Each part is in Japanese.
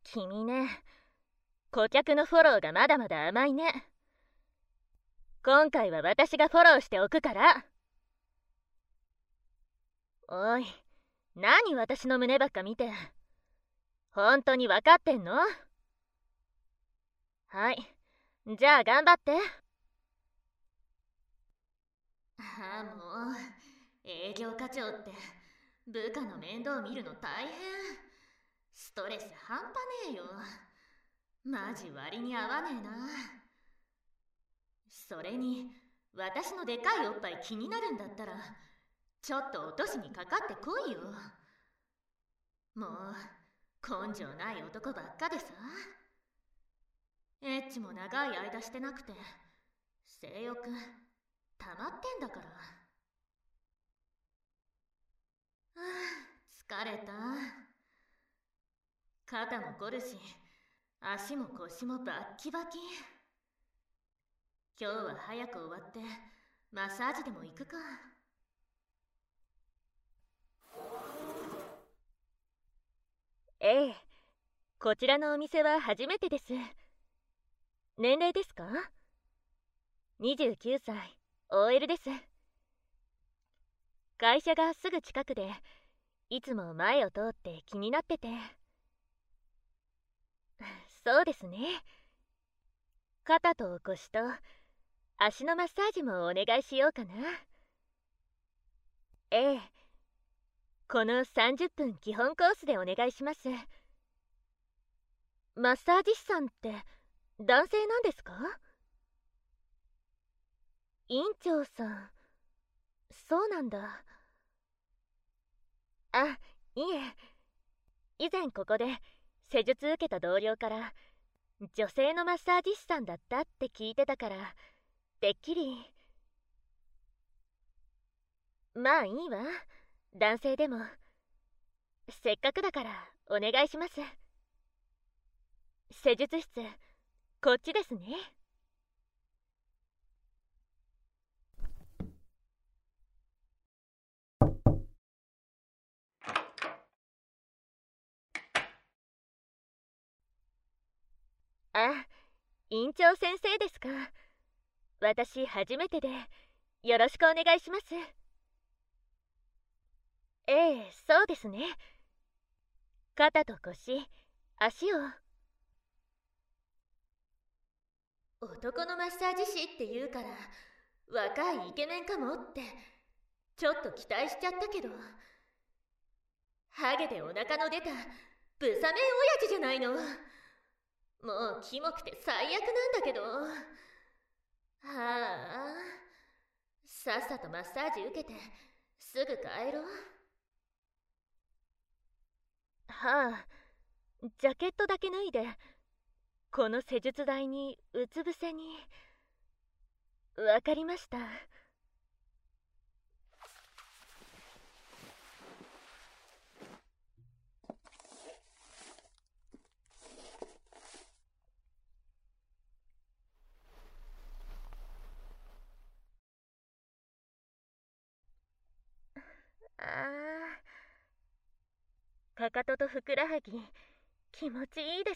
君ね、顧客のフォローがまだまだ甘いね。今回は私がフォローしておくから。おい、何私の胸ばっか見て。本当に分かってんの？はい、じゃあ頑張って。ああ、もう営業課長って部下の面倒見るの大変。ストレス半端ねえよ。マジ割に合わねえな。それに私のでかいおっぱい気になるんだったらちょっと落としにかかってこいよ。もう根性ない男ばっかでさ。エッチも長い間してなくて性欲溜まってんだから。はあ、疲れた。肩も凝るし足も腰もバッキバキ。今日は早く終わってマッサージでも行くか。ええ、こちらのお店は初めてです。年齢ですか？ 29 歳、OL です。会社がすぐ近くでいつも前を通って気になってて。そうですね。肩と腰と足のマッサージもお願いしようかな。ええ、この30分基本コースでお願いします。マッサージ師さんって男性なんですか？院長さん。そうなんだ。あ、いえ、以前ここで施術受けた同僚から女性のマッサージ師さんだったって聞いてたから、てっきり。まあいいわ、男性でも。せっかくだからお願いします。施術室こっちですね。あ、院長先生ですか。私初めてでよろしくお願いします。ええ、そうですね。肩と腰、足を。男のマッサージ師って言うから若いイケメンかもってちょっと期待しちゃったけど、ハゲでお腹の出たブサメン親父じゃないの。もうキモくて最悪なんだけど。はあ、さっさとマッサージ受けてすぐ帰ろう。はあ、ジャケットだけ脱いでこの施術台にうつ伏せに。わかりました。あー、かかととふくらはぎ気持ちいいです。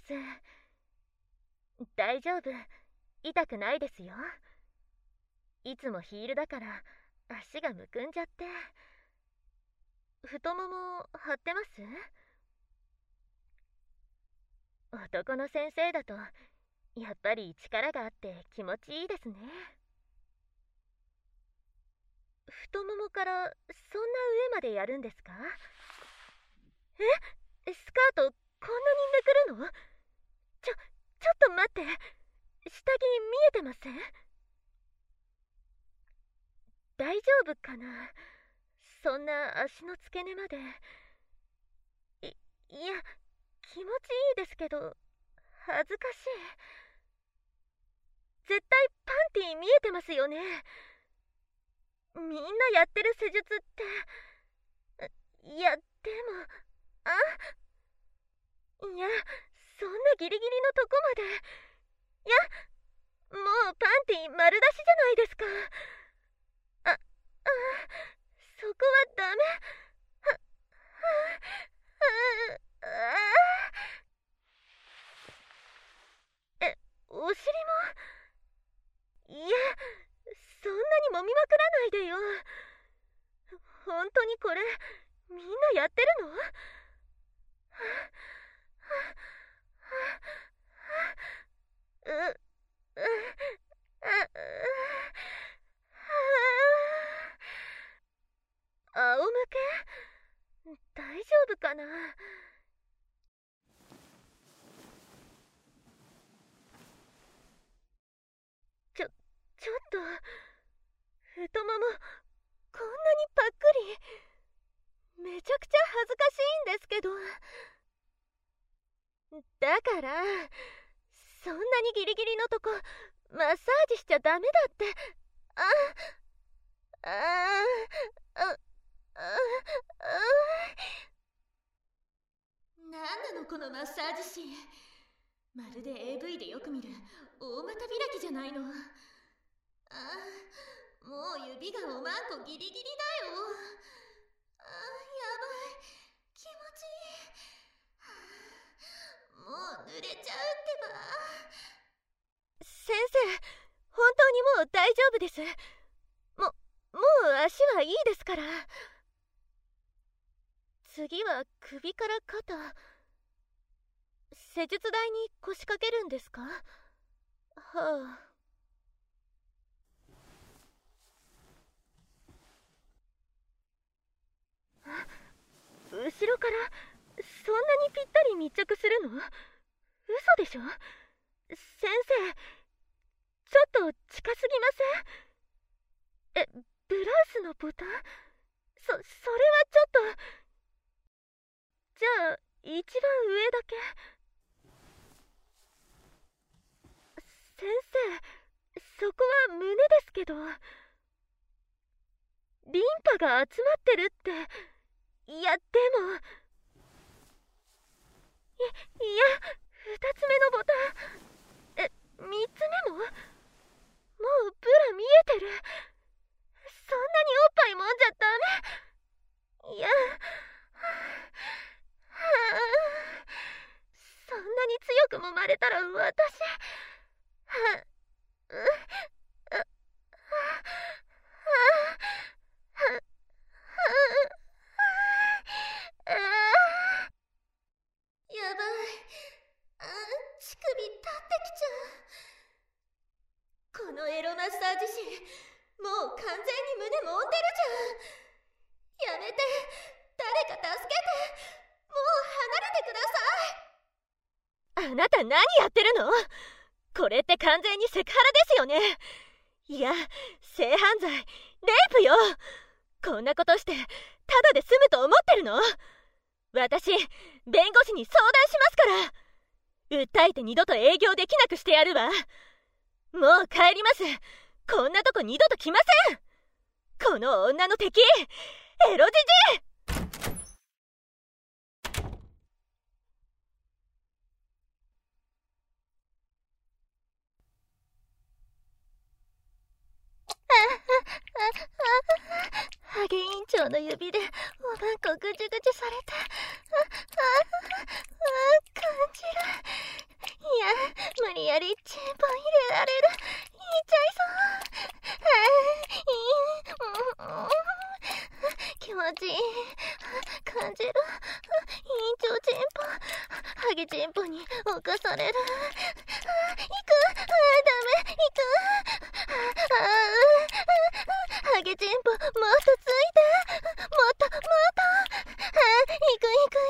大丈夫、痛くないですよ。いつもヒールだから足がむくんじゃって。太もも張ってます？男の先生だとやっぱり力があって気持ちいいですね。太ももからそんな上までやるんですか？え、スカートこんなにめくるの？ちょっと待って、下着見えてません？大丈夫かな、そんな足の付け根まで。いや、気持ちいいですけど恥ずかしい。絶対パンティ見えてますよね。みんなやってる施術って。いや、でも、あ、いや、そんなギリギリのとこまで。いや、もうパンティ丸出しじゃないですか。あ、そこはダメ。は、は、あ、 やってるの？う、う、仰向け？大丈夫かな？ちょっと、太もも、こんなにぱっくり。めちゃくちゃ恥ずかしいんですけど。だから、そんなにギリギリのとこ、マッサージしちゃダメだって。あ、あ、あ、あ、なんなのこのマッサージ師。まるで AV でよく見る大股開きじゃないの。もう指がおまんこギリギリだよ。やばい、気持ちいい。もう濡れちゃうってば。先生、本当にもう大丈夫です。もう足はいいですから。次は首から肩。施術台に腰掛けるんですか？はあ。後ろからそんなにぴったり密着するの？嘘でしょ？先生、ちょっと近すぎません？ブラウスのボタン？それはちょっと。じゃあ、一番上だけ。先生、そこは胸ですけど。リンパが集まってるって。いや、でも。いや、二つ目のボタン。三つ目も？もうブラ見えてる。そんなにおっぱいもんじゃダメ。いや、そんなに強く揉まれたら私。やばい。乳首立ってきちゃう。このエロマッサージ師、もう完全に胸揉んでるじゃん。やめて、誰か助けて。もう離れてください。あなた何やってるの？これって完全にセクハラですよね。いや、性犯罪、レイプよ。こんなことしてただで済むと思ってるの？私、弁護士に相談しますから。訴えて二度と営業できなくしてやるわ。もう帰ります。こんなとこ二度と来ません。この女の敵、エロじじい。ハゲ委員長の指でおまんこぐちゅぐちゅされて、感じる。いや、無理やりチンポ入れられる。言っちゃいそう。気持ちいい。感じる。委員長チンポ、ハゲチンポに侵される。行く。ダメ。行く。ハゲチンポ、もっとついて。もっと。行く。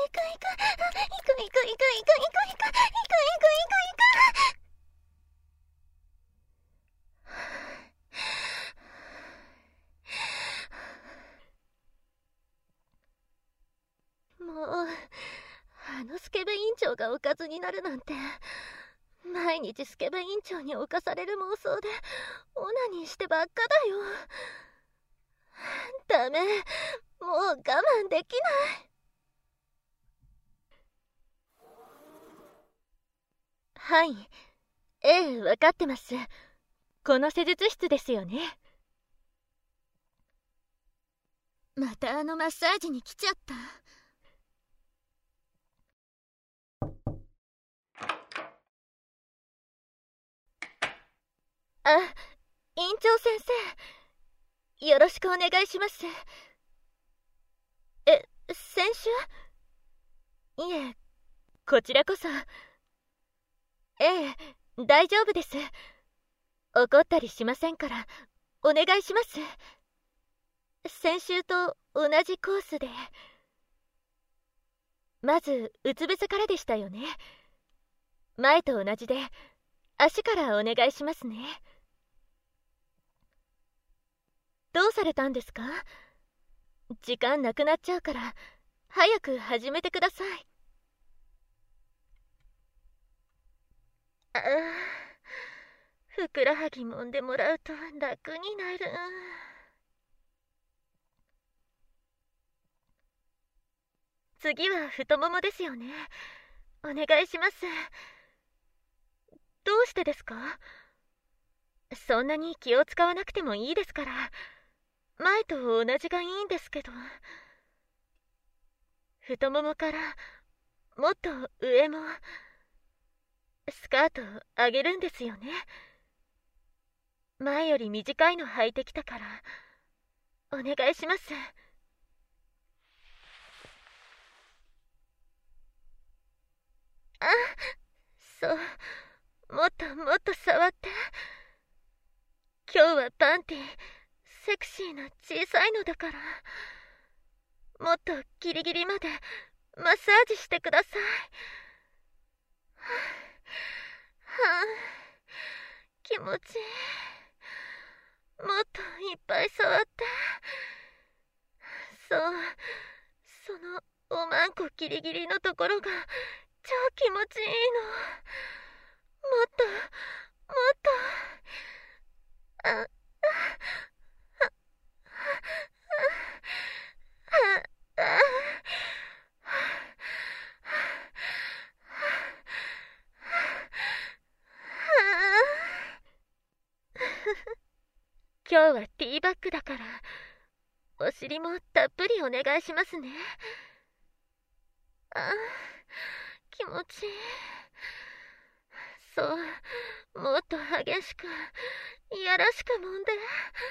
もう、スケベ委員長がおかずになるなんて。毎日スケベ委員長に侵される妄想でオナニーしてばっかだよ。ダメ、もう我慢できない。はい、分かってます。この施術室ですよね。またあのマッサージに来ちゃった。院長先生、よろしくお願いします。 先週？いえ、こちらこそ。ええ、大丈夫です。怒ったりしませんから、お願いします。先週と同じコースで。まずうつ伏せからでしたよね。前と同じで足からお願いしますね。どうされたんですか？時間なくなっちゃうから早く始めてください。ああ、ふくらはぎ揉んでもらうと楽になる。次は太ももですよね。お願いします。どうしてですか？そんなに気を使わなくてもいいですから。前と同じがいいんですけど。太ももからもっと上も。スカート上げるんですよね。前より短いの履いてきたからお願いします。あ、そう、もっともっと触って。今日はパンティセクシーな小さいのだから、もっとギリギリまでマッサージしてください。はあ、気持ちいい。もっといっぱい触って。そう、そのおまんこギリギリのところが超気持ちいいの。もっともっと。あ、今日はティーバッグだからお尻もたっぷりお願いしますね。あ、気持ちいい。そう、もっと激しくいやらしく揉んで。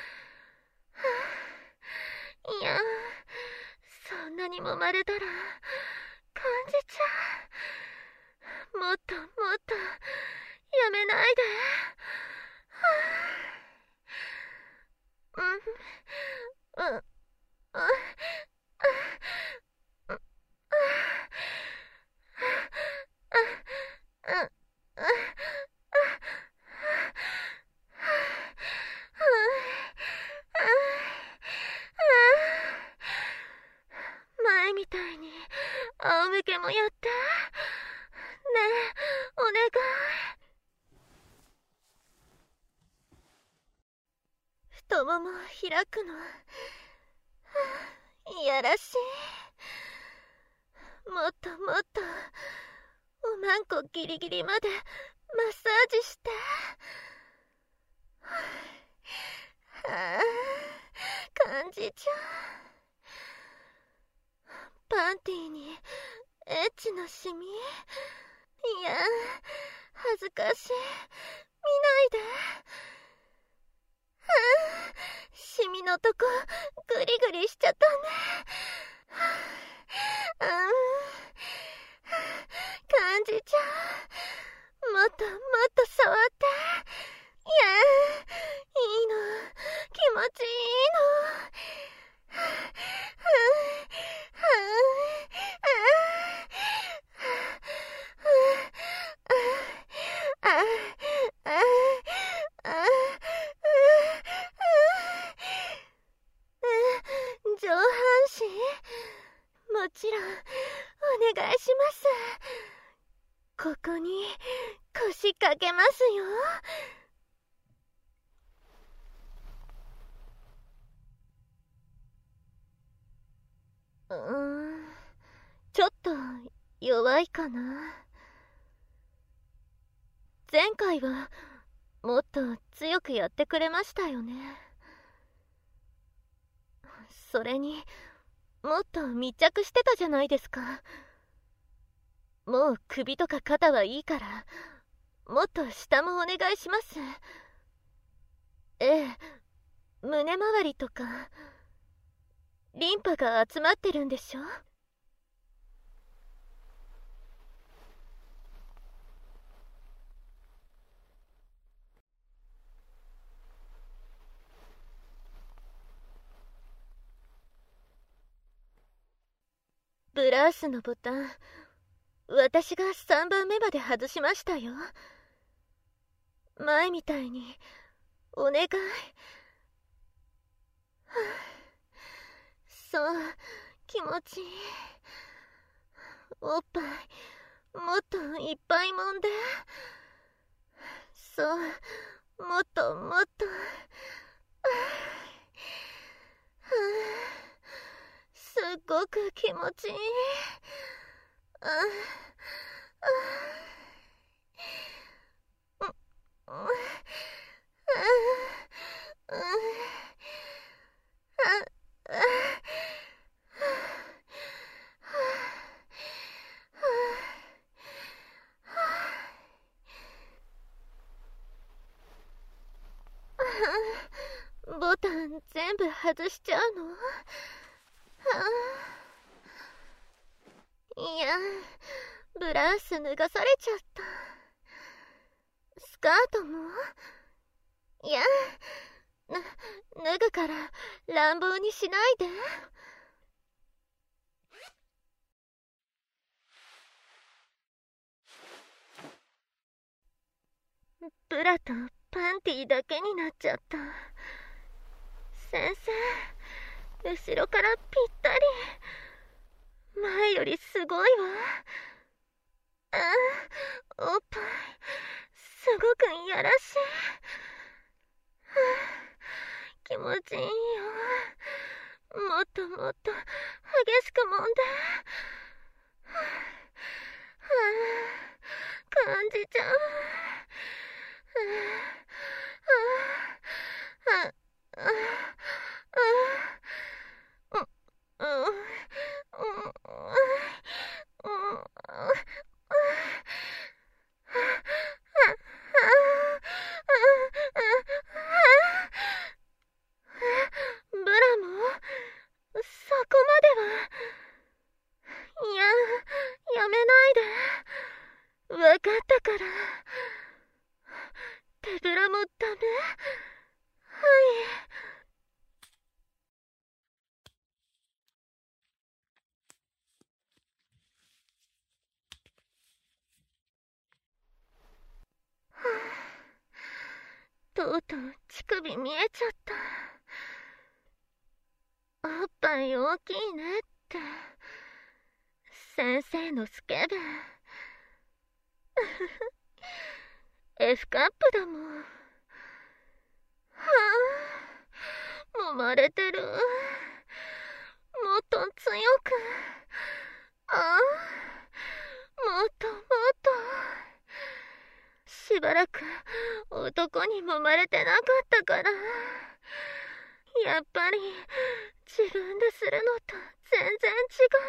いや、そんなに揉まれたら感じちゃう。もっともっとやめないで。うん、うん、うん、前みたいに仰向けもやって。ねえ、お願い。太もも開くのいやらしい。もっともっとおまんこギリギリまでマッサージして。はあ、感じちゃう。パンティにエッチのシミ。いや、恥ずかしい。見ないで。はあ、シミのとこグリグリしちゃったね。はあ、感じちゃう。もっともっと触って。いや、いいの。気持ちいいの。上半身もちろんお願いします。ここに腰掛けますよ。ちょっと弱いかな。前回はもっと強くやってくれましたよね。それにもっと密着してたじゃないですか。もう首とか肩はいいからもっと下もお願いします。ええ、胸周りとか。 リンパが集まってるんでしょ。ブラウスのボタン、私が3番目まで外しましたよ。前みたいにお願い。そう、気持ちいい。おっぱいもっといっぱい揉んで。そう、もっともっと。すっごく気持ちいい。ボタン全部外しちゃうの？いや、ブラウス脱がされちゃった。スカートも？いや、脱ぐから乱暴にしないで。ブラとパンティだけになっちゃった。先生、後ろからぴったり。前よりすごいわ。おっぱいすごくいやらしい。気持ちいいよ。もっともっと激しく揉んで。感じちゃう。ブラもそこまでは。いや、やめないで。わかったから。手ぶらもダメ？はい。とうとう乳首見えちゃった。おっぱい大きいねって先生のスケベ。F カップだもん。はあ、揉まれてる。もっと強く。もっともっと。しばらく男に揉まれてなかったから。やっぱり自分でするのと全然違う。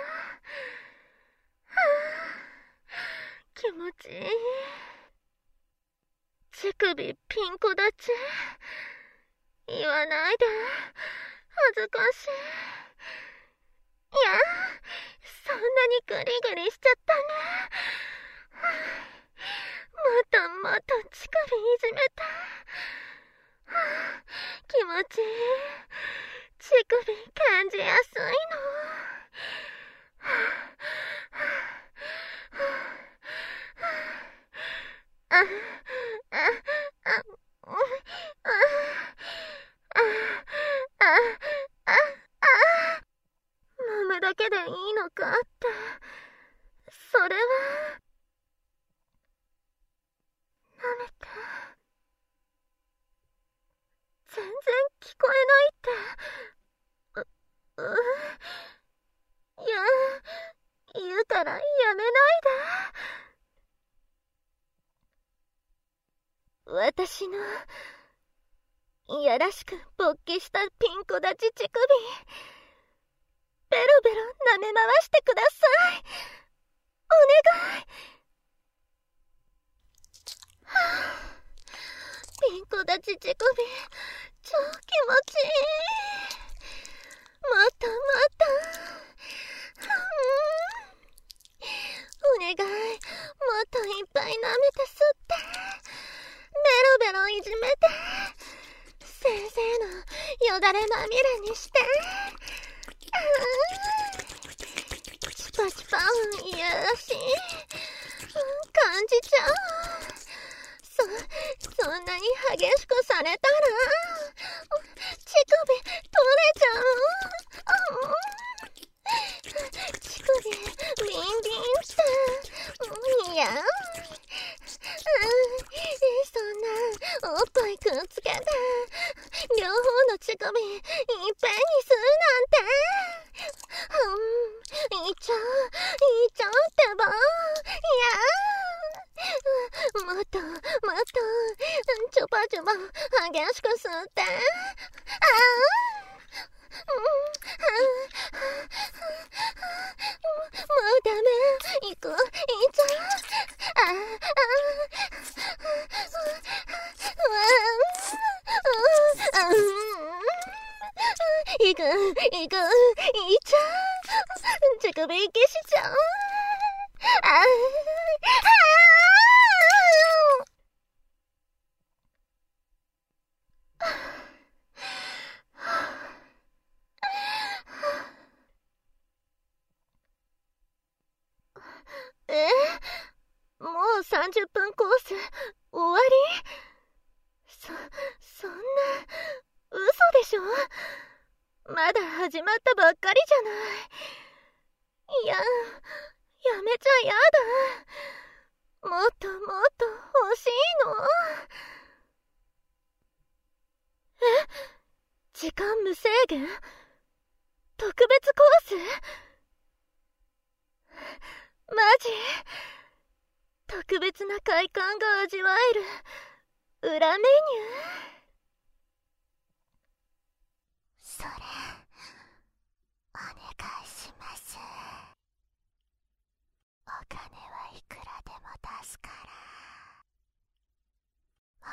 気持ちいい。乳首ピンコ立ち。言わないで。恥ずかしい。いや、そんなにグリグリしちゃったね。もっともっと乳首いじめたい。気持ちいい。乳首感じやすいの。揉むだけでいいのかって。それは舐めて。全然聞こえないって。いや、言うからやめないで。私のいやらしく勃起したピンコ立ち乳首、ベロベロ舐め回してください。お願い。ピンコ立ち乳首超気持ちいい。もっともっだれまみれにして。チパチパ、いやらしい。感じちゃう。そんなに激しくされたら、乳首取れちゃう。乳首、ビンビンって。いや。そんな、おっぱいくっつけて、両方の乳首、いっぺんにするなんて。いっちゃうってば。いやもっと、チョパチョパ、激しく吸って。もうダメ。いっちゃう。いく。いっちゃう。乳首息しちゃう。もう30分コース終わり？そんな、嘘でしょ？まだ始まったばっかりじゃない。やめちゃやだ。もっと欲しいの。時間無制限？特別コース？マジ？特別な快感が味わえる裏メニュー？ それお願いします。お金はいくらでも出すから、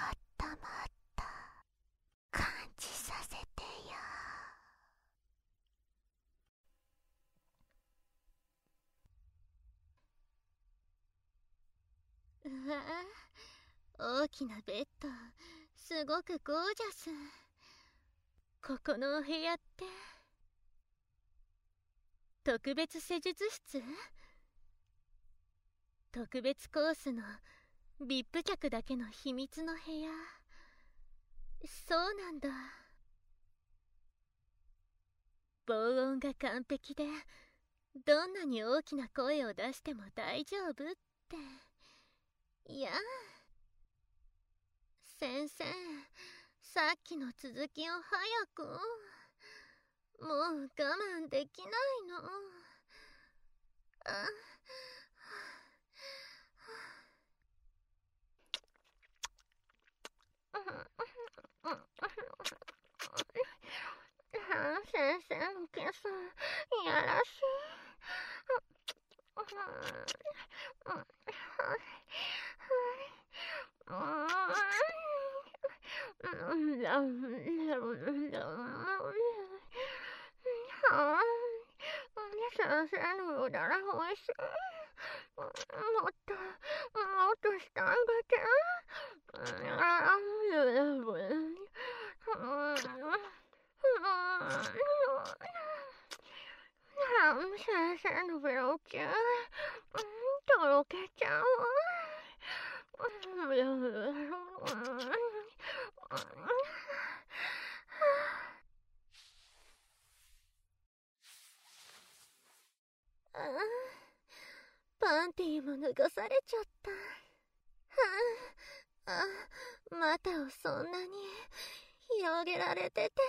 もっともっと感じさせてよ。 うわあ、大きなベッド、すごくゴージャス。ここのお部屋って特別施術室？特別コースの VIP 客だけの秘密の部屋。そうなんだ。防音が完璧で、どんなに大きな声を出しても大丈夫って。いや、先生、さっきの続きを早く。もう我慢できないの。先生のキス、いやらしい。先生のうだらおいしい。もっとしてあげて。先生のベロキュー、とろけちゃう。パンティーも脱がされちゃった。股をそんなに広げられてて。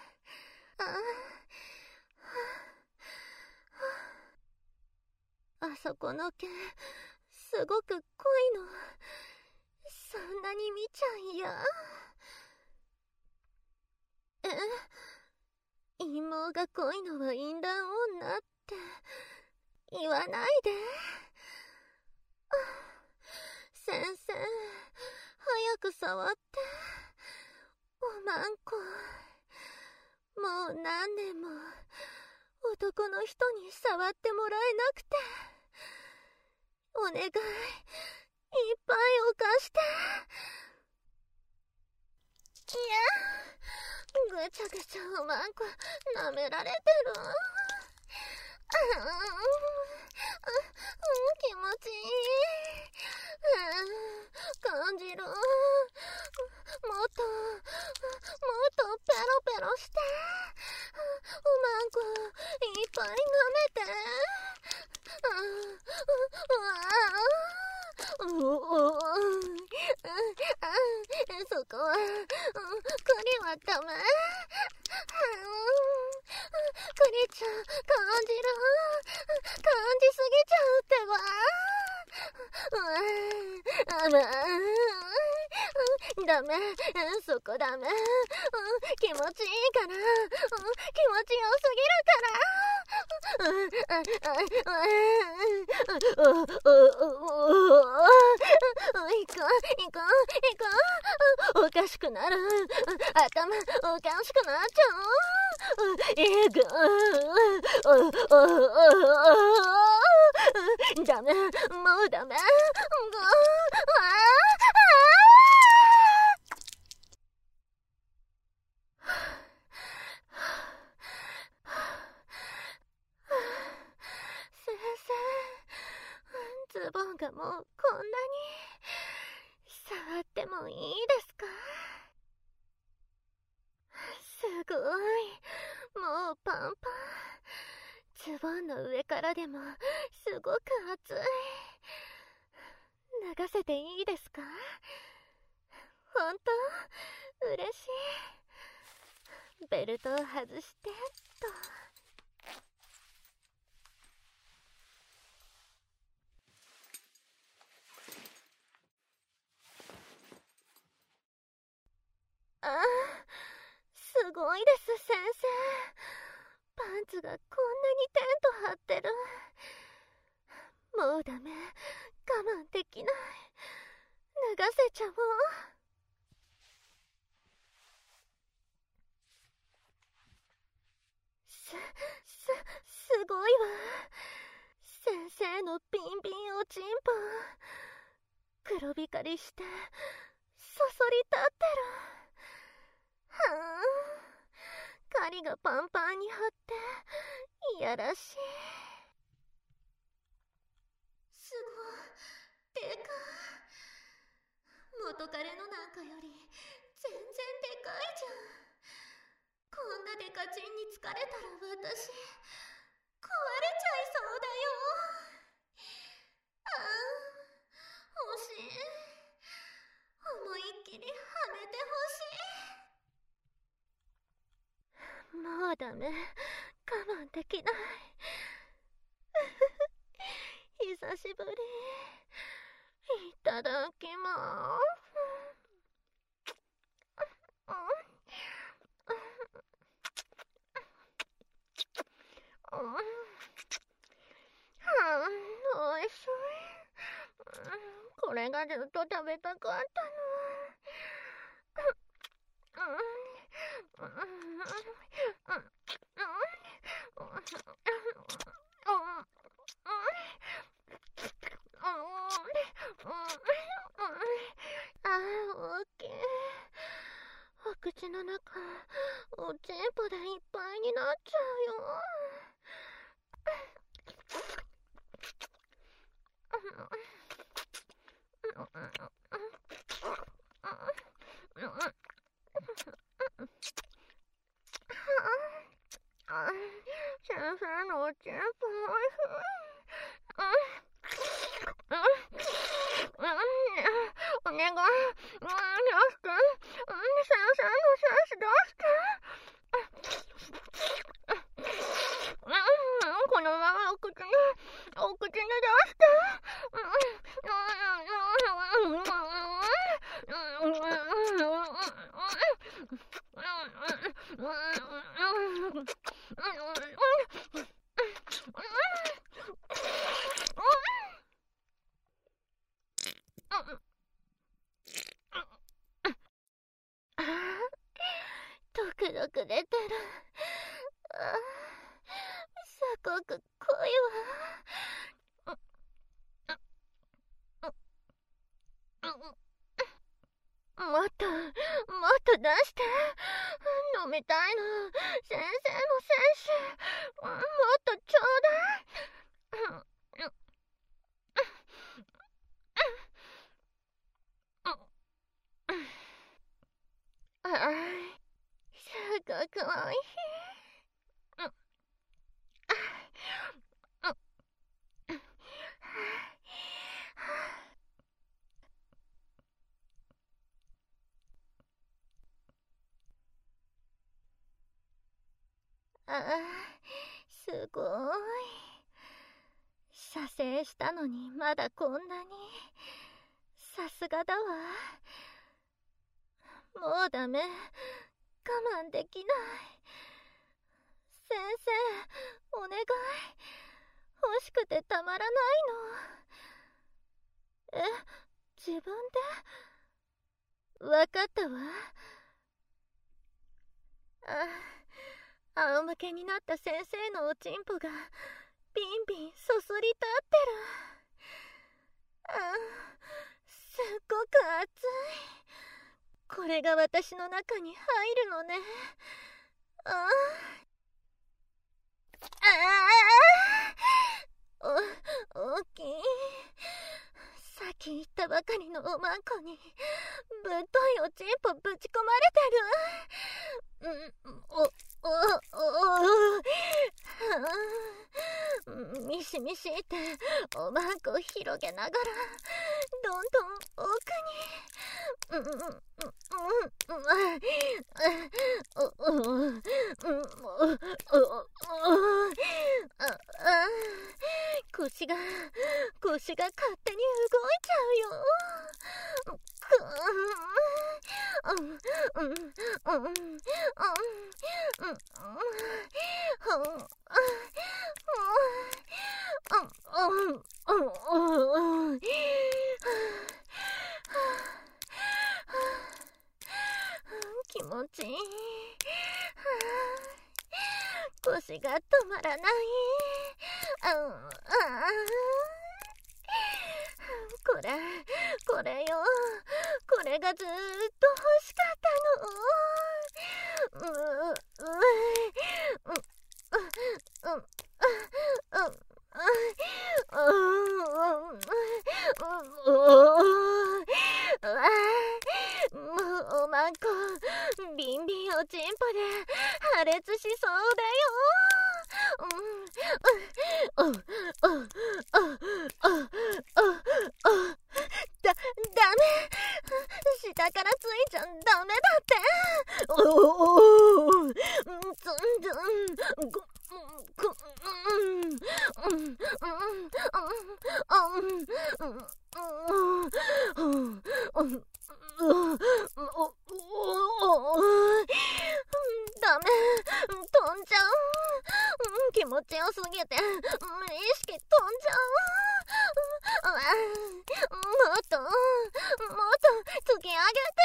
あそこの毛、すごく濃いの。そんなに見ちゃ嫌。陰謀が濃いのは淫乱女って言わないで。先生、早く触って。おまんこ。もう何年も男の人に触ってもらえなくて。お願い、いっぱいお貸して。いや、 ぐちゃぐちゃうまく舐められてる。気持ちいい。感じる。もっとペロペロして、うまくいっぱい舐めて。そこは、栗はダメ。栗ちゃん、感じる。感じすぎちゃうってば。ダメ、そこダメ。気持ちいいから。気持ちよすぎるから。行こう。おかしくなる。頭おかしくなっちゃう。ダメ、もうダメ。先生、ズボンがもうこんなに。触ってもいいですか？すごい。もうパンパン。ズボンの上からでもすごく熱い。脱がせていいですか？ほんと嬉しい。ベルトを外してと。すごいです、先生。パンツがこんなにテント張ってる。もうダメ、我慢できない。脱がせちゃおう。すごいわ。先生のビンビンおちんぽ。黒光りしてそそり立ってる。狩りがパンパンに張っていやらしい。すごいでかい。元彼のなんかより全然でかいじゃん。こんなデカチンに疲れたら私壊れちゃいそうだよ。欲しい。思いっきりはめてほしい。もうダメ、我慢できない。久しぶり。いただきます。おいしい。これがずっと食べたかったの。大きい。お口の中、おちんぽでいっぱいになっちゃうよ。先生のおちんぽおいしい。お願い。どうして？先生のセンスどうして？このままお口に出して。ドクドク出てる。すごく濃いわ。もっと出して。 飲みたいの。先生の精子、もっとちょうだい。すごくおいしい。すごい。射精したのにまだこんなに。さすがだわ。もうダメ。我慢できない。先生、お願い。欲しくてたまらないの。自分で？わかったわ。仰向けになった先生のおちんぽがビンビンそそり立ってる。すっごく熱い。これが私の中に入るのね。大きい。さっき言ったばかりのおまんこにぶっといおちんぽぶち込まれてる。ミシミシっておまんこ広げながらどんどん奥に。腰が勝手に動いちゃうよ。気持ちいい。腰が止まらない。これよ。これがずーっと欲しかったの。もうおまんこビンビンおちんぽで破裂しそうだよ。ダメ。下からついちゃダメだって。ダメ。飛んじゃう。気持ちよすぎて意識飛んじゃう。もっと突き上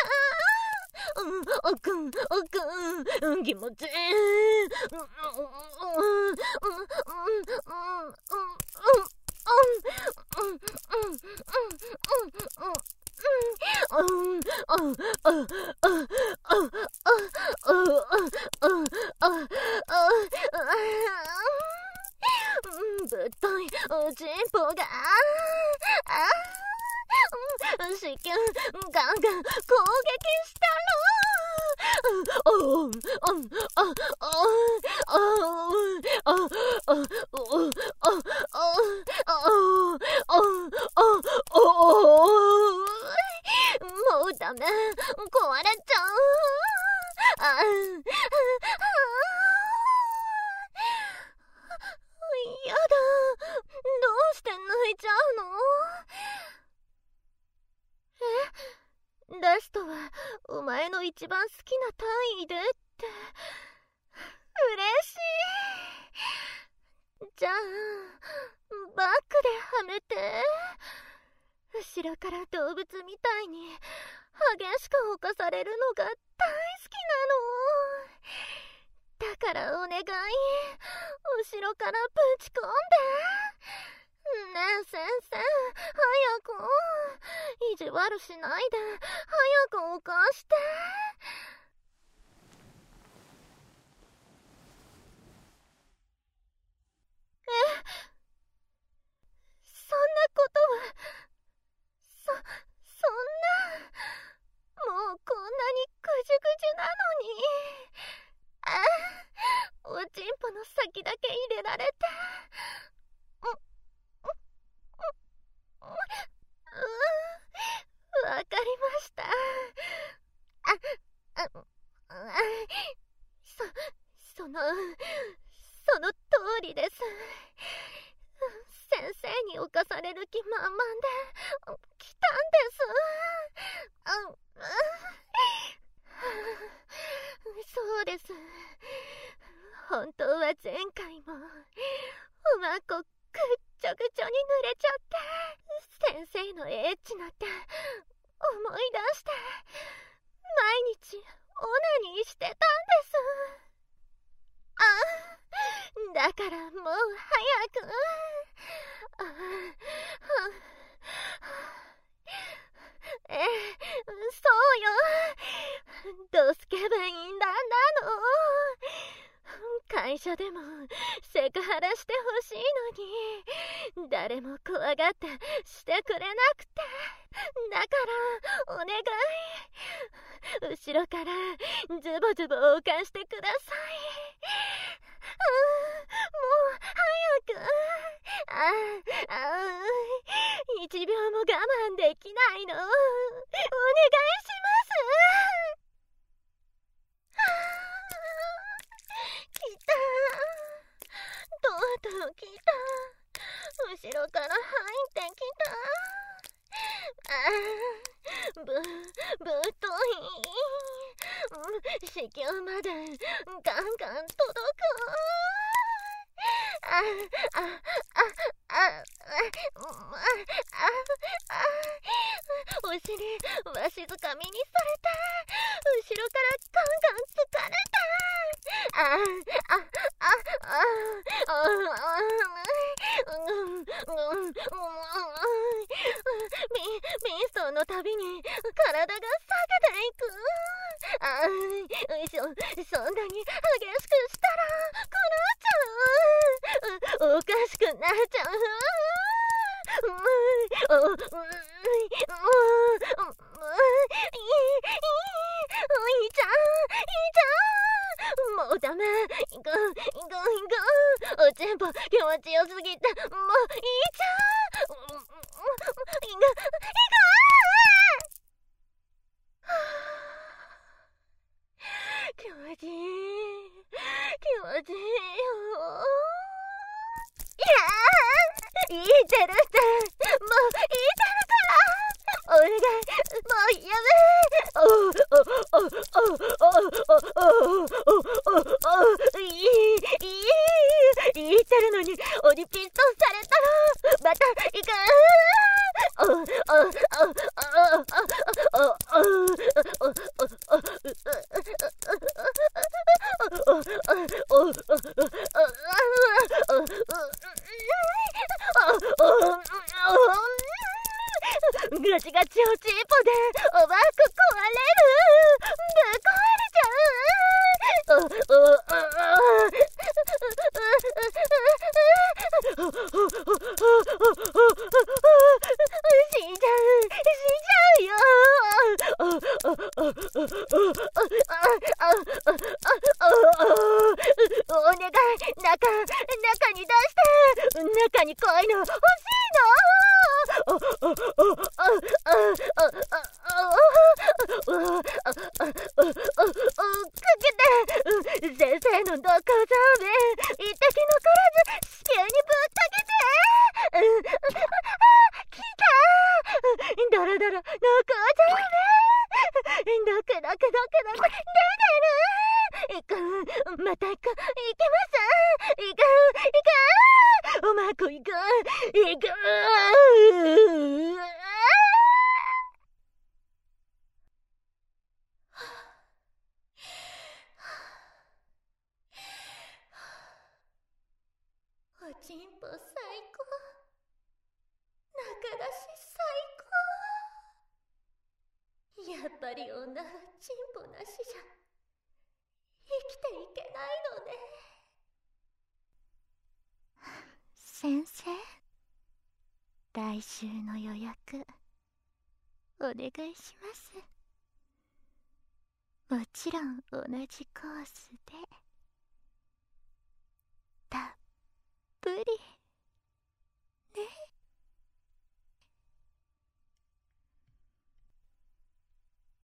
げて。気持ちいい。ぶっといおちんぽが子宮ガンガン攻撃したの。もうダメ。壊れちゃう。やだ。どうして泣いちゃうの？ラストはお前の一番好きな単位でって。嬉しい。じゃあバックではめて。後ろから動物みたいに激しく犯されるのが大好きなの。だからお願い、後ろからぶち込んで。ねえ先生、早く。意地悪しないで早く犯して。 る気満々で来たんです。そうです。本当は前回もおまこくっちょぐちょに濡れちゃって先生のエッチな手思い出して毎日オナニーしてたんです。だからもう早く。そうよ。どうすけばいいんだなの。会社でもセクハラしてほしいのに誰も怖がってしてくれなくて、だからお願い、後ろからズボズボを貸してください。もう早く。1秒も我慢できないの。お願いします。来た。とうとう来た。後ろから入ってきた。ぶっとい。子宮までガンガン届く。お尻わしづかみにされて後ろからガンガン疲れた。ミストのたびに体が下げていく。そんなに激しくしたら狂っちゃう。おかしくなっちゃう。いいじゃん。もうダメ。行く。おちんぽ気持ちよすぎてもういいじゃん。気持ちいいよ。いやー、言いてるって、もう言いてるから、お願い、もうやめ。言いてるのにオリピストされたらまた行く。ガチガチおちんぽでおばあこ壊れる。ぶっ壊れちゃう。死んじゃうよ。お願い、中に出して。中にこういうの欲しいの。かけて。先生のどこざめ一滴残らず子宮にぶったけて。来た。ドロドロのこざめ。どく。出てる。また行きます。行く。おまこ行く。おちんぽ最高。中出し最高。やっぱり女はちんぽなしじゃ生きていけないのね。 先生、来週の予約お願いします。もちろん同じコースでたっぷりね。